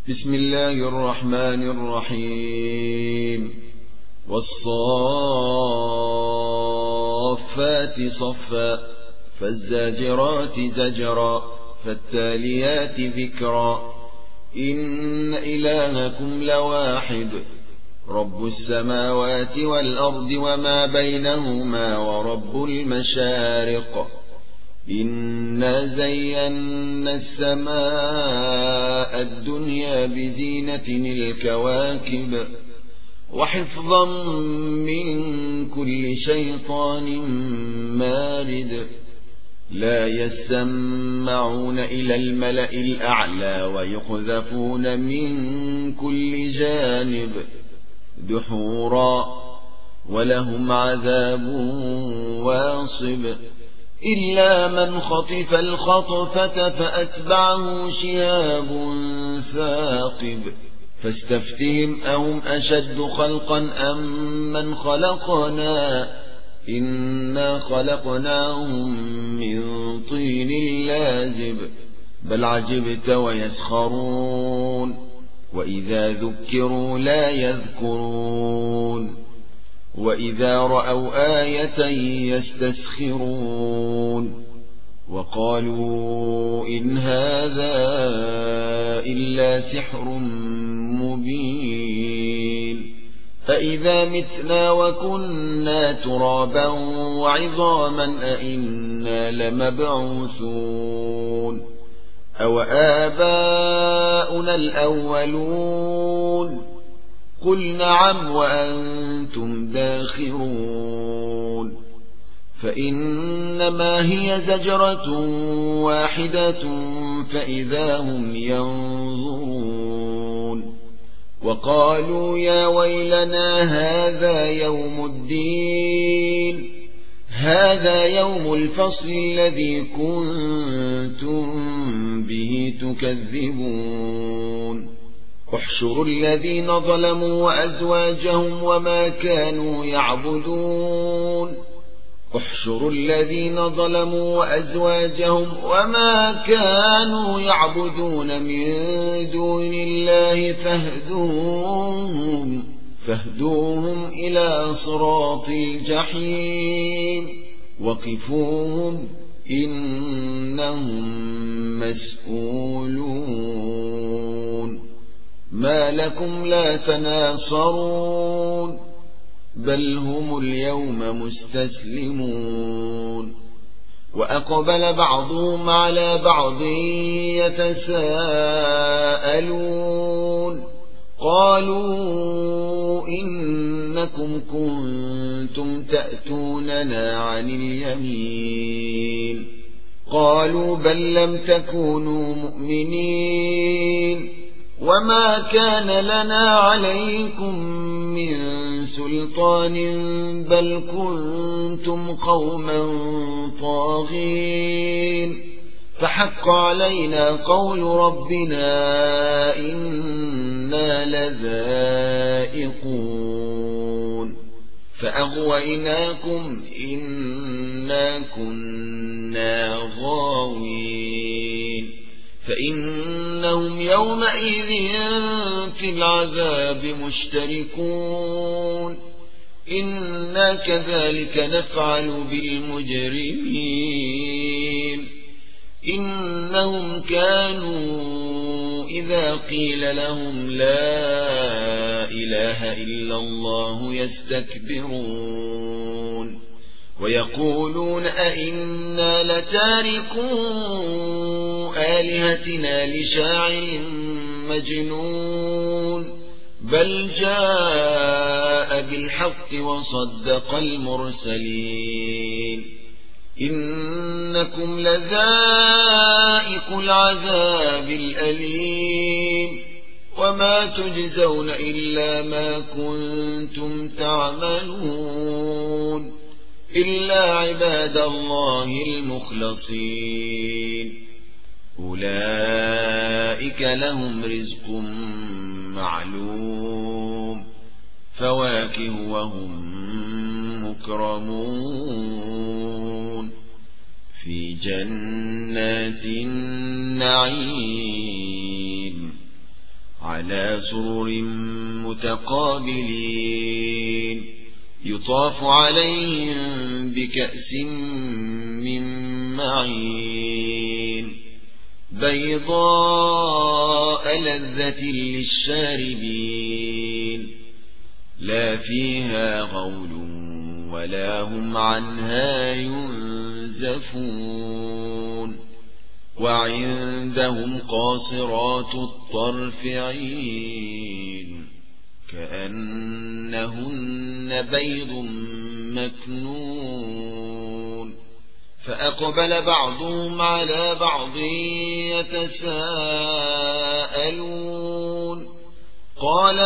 بسم الله الرحمن الرحيم والصافات صفا فالزاجرات زجرا فالتاليات ذكرا إن إلهكم لواحد رب السماوات والأرض وما بينهما ورب المشارق إنا زينا السماء الدنيا بزينة الكواكب وحفظا من كل شيطان مارد لا يسمعون إلى الملأ الأعلى ويقذفون من كل جانب دحورا ولهم عذاب واصب إلا من خطف الخطفة فأتبعه شهاب ثاقب فاستفتهم أهم أشد خلقا أم من خلقنا إنا خلقناهم من طين لازب بل عجبت ويسخرون وإذا ذكروا لا يذكرون وإذا رأوا آية يستسخرون وقالوا إن هذا إلا سحر مبين فإذا متنا وكنا ترابا وعظاما أئنا لمبعوثون أو آباؤنا الأولون قل نعم وأنتم داخرون فإنما هي زجرة واحدة فإذا هم ينظرون وقالوا يا ويلنا هذا يوم الفصل الذي كنتم به تكذبون احشروا الذين ظلموا وأزواجهم وما كانوا يعبدون من دون الله فاهدوهم إلى صراط الجحيم وقفوهم إنهم مسؤولون ما لكم لا تناصرون بل هم اليوم مستسلمون وأقبل بعضهم على بعض يتساءلون قالوا إنكم كنتم تأتوننا عن اليمين قالوا بل لم تكونوا مؤمنين وما كان لنا عليكم من سلطان بل كنتم قوما طاغين فحق علينا قول ربنا إنا لذائقون فأغويناكم إنا كنا غاوين فإنهم يومئذ في العذاب مشتركون إنا كذلك نفعل بالمجرمين إنهم كانوا إذا قيل لهم لا إله إلا الله يستكبرون ويقولون أئنا لتاركو آلهتنا لشاعر مجنون بل جاء بالحق وصدق المرسلين إنكم لذائق العذاب الأليم وما تجزون إلا ما كنتم تعملون إلا عباد الله المخلصين أولئك لهم رزق معلوم فواكه وهم مكرمون في جنات النعيم على سرر متقابلين يطاف عليهم بكأس من معين بيضاء لذة للشاربين لا فيها غول ولا هم عنها ينزفون وعندهم قاصرات الطرف عين كأنهن بيض مكنون فأقبل بعضهم على بعض يتساءلون قال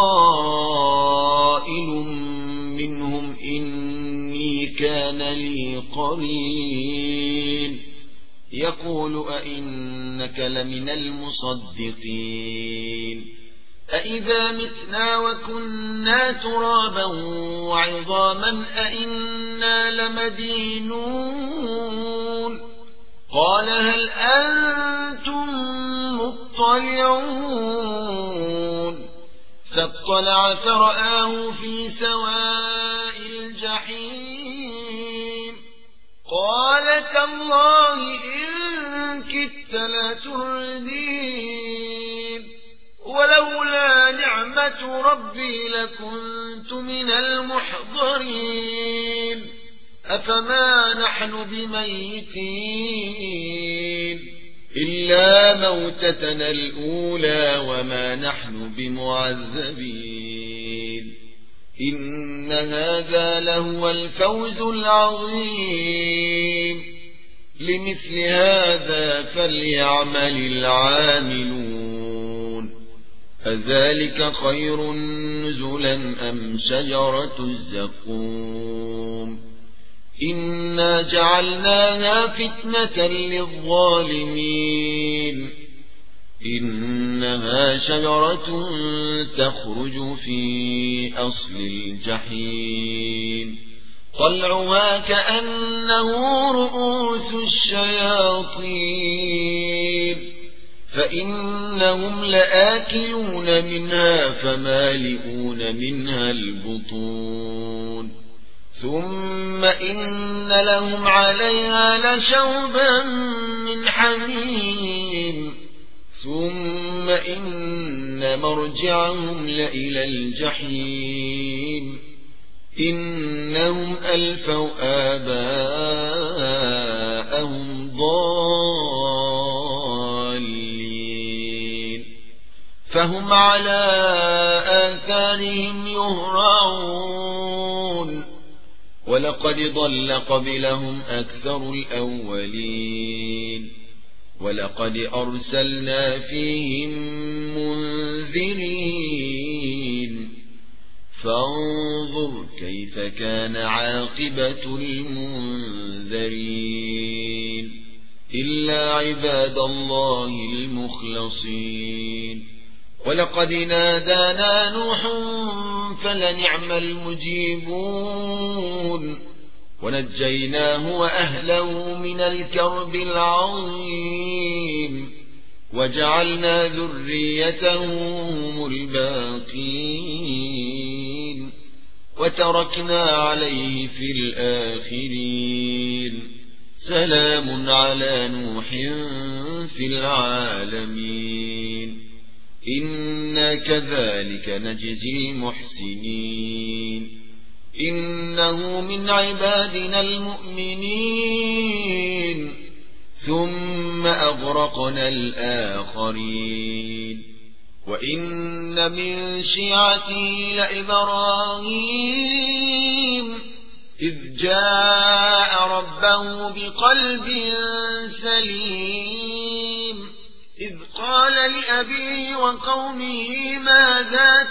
قائل منهم إني كان لي قرين يقول أئنك لمن المصدقين أئذا متنا وكنا ترابا وعظاما أئنا لمدينون قال هل أنتم مطلعون فاطلع فرآه في سواء الجحيم قال تالله إن كدت لتردين ولولا نعمة ربي لكنت من المحضرين أفما نحن بميتين إلا موتتنا الأولى وما نحن بمعذبين إن هذا لهو الفوز العظيم لمثل هذا فليعمل العاملون أذلك خير نزلا أم شجرة الزقوم إنا جعلناها فتنة للظالمين إنها شجرة تخرج في أصل الجحيم طلعها كأنه رؤوس الشياطين فإنهم لآكلون منها فمالئون منها البطون ثم إن لهم عليها لشوبا من حميم ثم إن مرجعهم لإلى الجحيم إنهم ألفوا آباءهم ضالين فهم على آثارهم يهرعون ولقد ضل قبلهم أكثر الأولين ولقد أرسلنا فيهم منذرين فانظر كيف كان عاقبة المنذرين إلا عباد الله المخلصين ولقد نادانا نوح فلنعم المجيبون ونجيناه وأهله من الكرب العظيم وجعلنا ذريته هم الباقين وتركنا عليه في الآخرين سلام على نوح في العالمين إنا كذلك نجزي المحسنين إنه من عبادنا المؤمنين ثم أغرقنا الآخرين وإن من شيعته لإبراهيم إذ جاء ربه بقلب سليم إذ قال لأبيه وقومه ماذا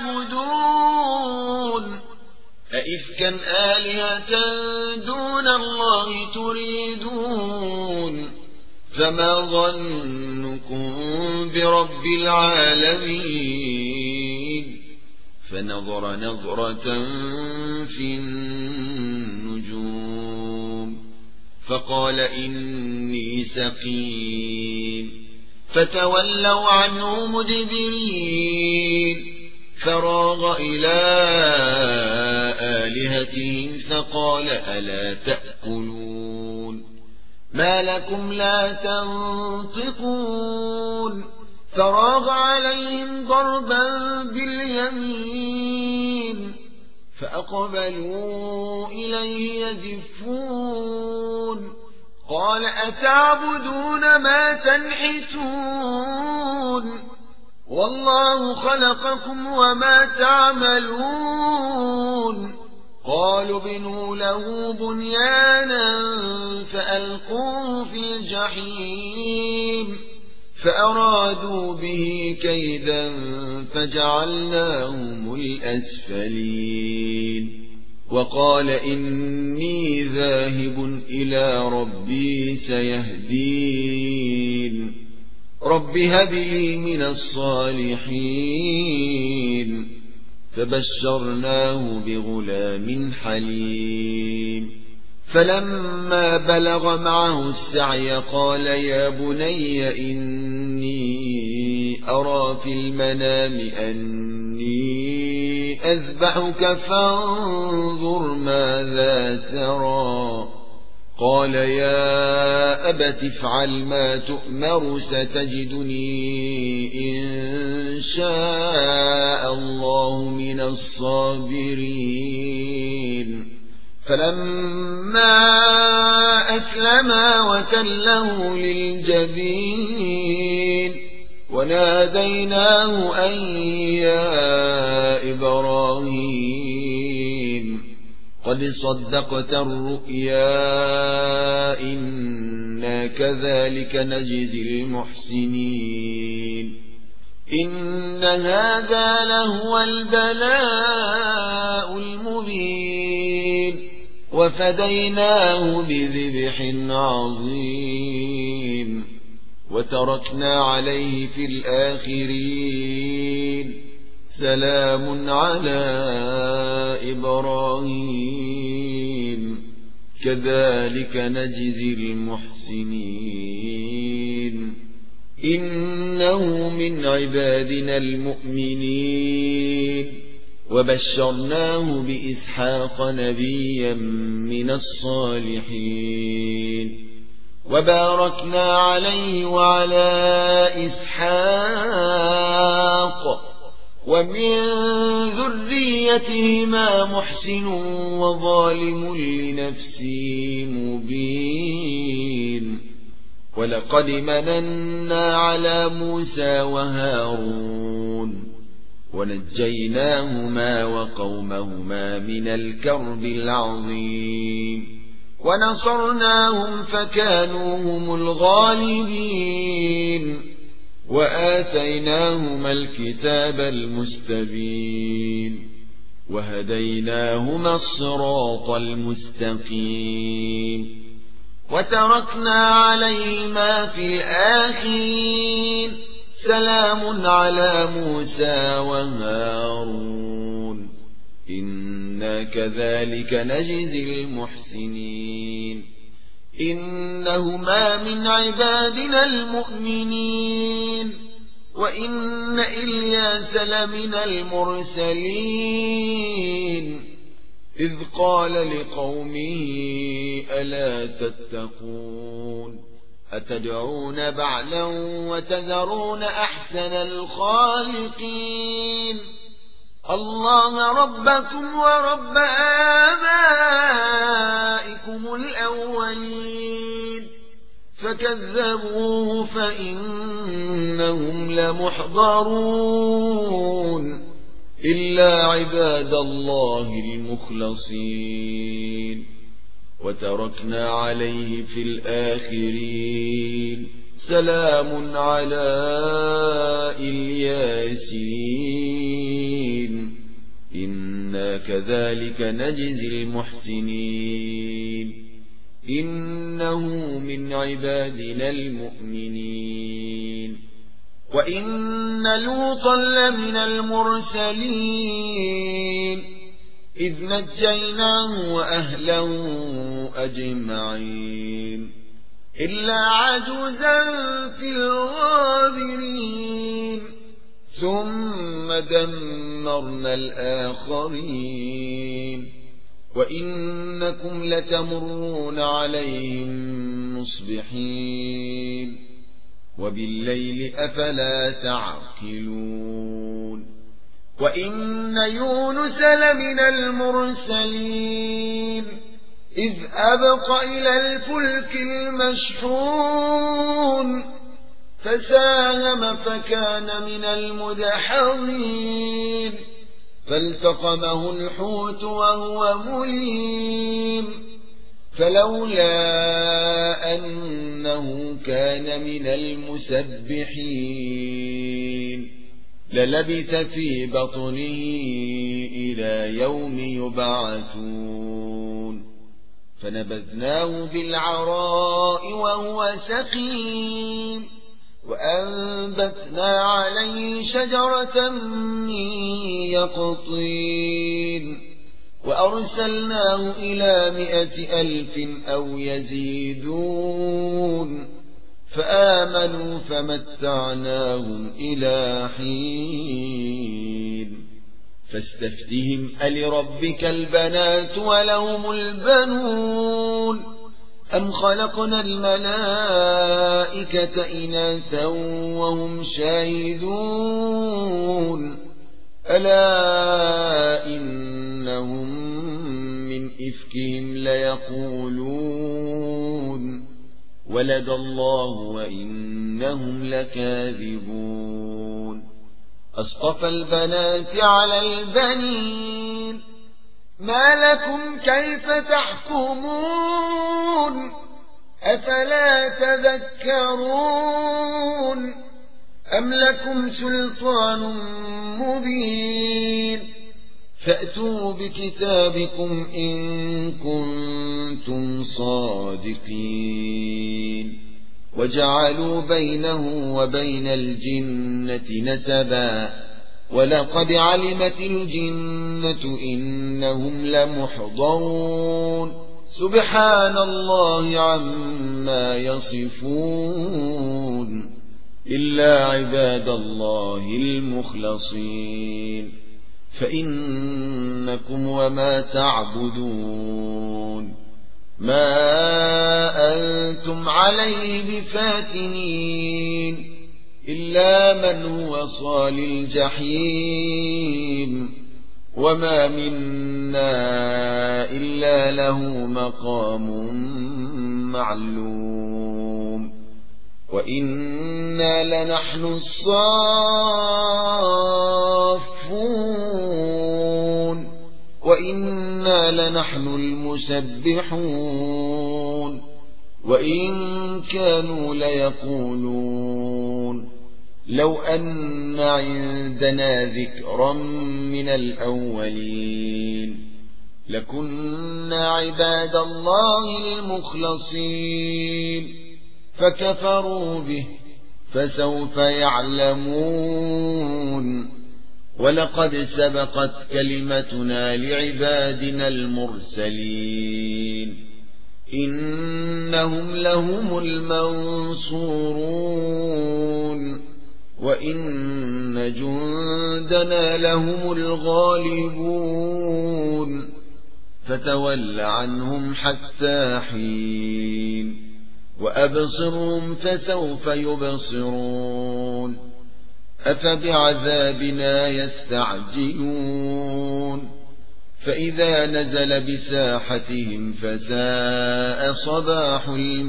تعبدون أئفكا آلهة دون الله تريدون فما ظنكم برب العالمين فنظر نظرة في النجوم فقال إني سقيم فتولوا عنه مدبرين فراغ إلى آلهتهم فقال ألا تأكلون ما لكم لا تنطقون فراغ عليهم ضربا باليمين فأقبلوا إليه يزفون قال أتعبدون ما تنحتون والله خلقكم وما تعملون قالوا بنوا له بنيانا فألقوه في الجحيم فأرادوا به كيدا فجعلناهم الأسفلين وقال إني ذاهب إلى ربي سيهدين رب هب لي من الصالحين فبشرناه بغلام حليم فلما بلغ معه السعي قال يا بني إني أرى في المنام أني أذبحك فانظر ماذا ترى قال يا أبت افعل ما تؤمر ستجدني إن شاء الله من الصابرين فلما أسلما وتله للجبين وناديناه أن يا إبراهيم قد صدقت الرؤيا إنا كذلك نجزي المحسنين إن هذا لهو البلاء المبين وفديناه بذبح عظيم وتركنا عليه في الآخرين سلام على إبراهيم كذلك نجزي المحسنين إنه من عبادنا المؤمنين وبشرناه بإسحاق نبيا من الصالحين وباركنا عليه وعلى إسحاق ومن ذريتهما محسن وظالم لنفسه مبين ولقد مننا على موسى وهارون ونجيناهما وقومهما من الكرب العظيم ونصرناهم فكانوا هم الغالبين وآتيناهما الكتاب المستبين وهديناهما الصراط المستقيم وتركنا عليهما في الآخرين سلام على موسى وهارون إنا كذلك نجزي المحسنين إنهما من عبادنا المؤمنين وإن إلياس لمن المرسلين إذ قال لقومه ألا تتقون أتدعون بعلا وتذرون أحسن الخالقين الله ربكم ورب آبائكم الأولين فكذبوه فإنهم لمحضرون إلا عباد الله المخلصين وتركنا عليه في الآخرين سلام على الياسين إنا كذلك نجزي المحسنين إنه من عبادنا المؤمنين وإن لوطا لمن المرسلين إذ نجيناه وأهله أجمعين إلا عجوزا في الغابرين ثم دمرنا الآخرين وإنكم لتمرون عليهم مصبحين وبالليل أفلا تعقلون وإن يونس لمن المرسلين إذ أبق إلى الفلك المشحون فساهم فكان من المدحضين فالتقمه الحوت وهو مليم فلولا أنه كان من المسبحين للبث في بطنه إلى يوم يبعثون فنبذناه بالعراء وهو سقيم وأنبتنا عليه شجرة من يقطين وأرسلناه إلى 100,000 أو يزيدون فآمنوا فمتعناهم إلى حين فاستفتهم ألربك البنات ولهم البنون أم خلقنا الملائكة إناثا وهم شاهدون ألا إنهم من إفكهم ليقولون ولد الله وإنهم لكاذبون أصطفى البنات على البنين ما لكم كيف تحكمون أفلا تذكرون أم لكم سلطان مبين فأتوا بكتابكم إن كنتم صادقين وجعلوا بينه وبين الجنة نسبا ولقد علمت الجنة إنهم لمحضرون سبحان الله عما يصفون إلا عباد الله المخلصين فإنكم وما تعبدون ما أنتم عليه بفاتنين إلا من هو صال الجحيم وما منا إلا له مقام معلوم وإنا لنحن الصافون وإنا لنحن المسبحون وإن كانوا ليقولون لو أن عندنا ذكرا من الأولين لكنا عباد الله المخلصين فكفروا به فسوف يعلمون ولقد سبقت كلمتنا لعبادنا المرسلين إنهم لهم المنصورون وإن جندنا لهم الغالبون فتول عنهم حتى حين وأبصرهم فسوف يبصرون أفبعذابنا يستعجلون فإذا نزل بساحتهم فساء صباح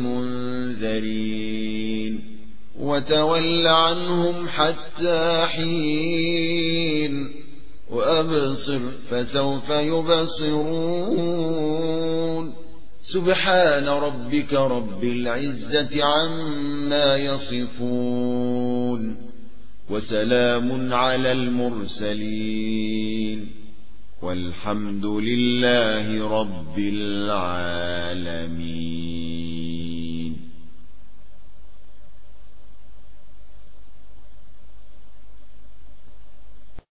المنذرين وتول عنهم حتى حين وأبصر فسوف يبصرون سبحان ربك رب العزة عما يصفون وسلام على المرسلين والحمد لله رب العالمين.